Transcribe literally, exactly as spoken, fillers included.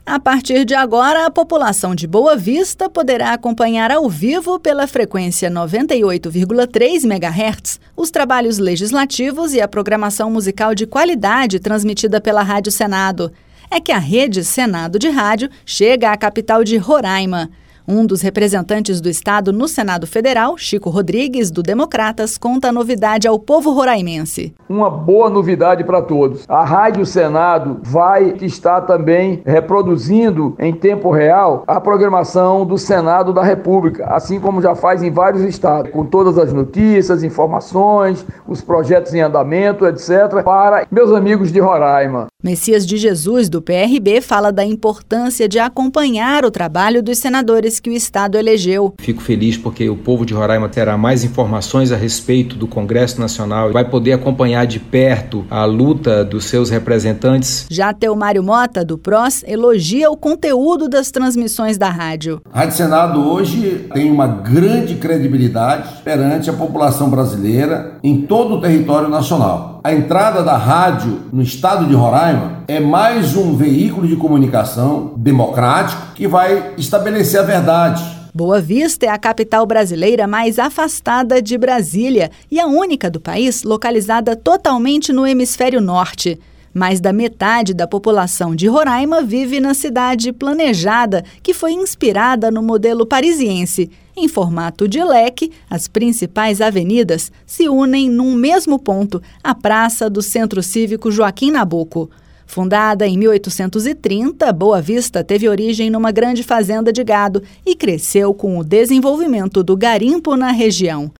A partir de agora, a população de Boa Vista poderá acompanhar ao vivo pela frequência noventa e oito vírgula três megahertz os trabalhos legislativos e a programação musical de qualidade transmitida pela Rádio Senado. É que a Rede Senado de Rádio chega à capital de Roraima. Um dos representantes do Estado no Senado Federal, Chico Rodrigues, do Democratas, conta a novidade ao povo roraimense. Uma boa novidade para todos. A Rádio Senado vai estar também reproduzindo em tempo real a programação do Senado da República, assim como já faz em vários estados, com todas as notícias, informações, os projetos em andamento, etcétera, para meus amigos de Roraima. Messias de Jesus, do P R B, fala da importância de acompanhar o trabalho dos senadores que o Estado elegeu. Fico feliz porque o povo de Roraima terá mais informações a respeito do Congresso Nacional e vai poder acompanhar de perto a luta dos seus representantes. Já Teomário Mota, do P R O S, elogia o conteúdo das transmissões da rádio. A Rádio Senado hoje tem uma grande credibilidade perante a população brasileira em todo o território nacional. A entrada da rádio no estado de Roraima é mais um veículo de comunicação democrático que vai estabelecer a verdade. Boa Vista é a capital brasileira mais afastada de Brasília e a única do país localizada totalmente no hemisfério norte. Mais da metade da população de Roraima vive na cidade planejada, que foi inspirada no modelo parisiense. Em formato de leque, as principais avenidas se unem num mesmo ponto, a Praça do Centro Cívico Joaquim Nabuco. Fundada em mil oitocentos e trinta, Boa Vista teve origem numa grande fazenda de gado e cresceu com o desenvolvimento do garimpo na região.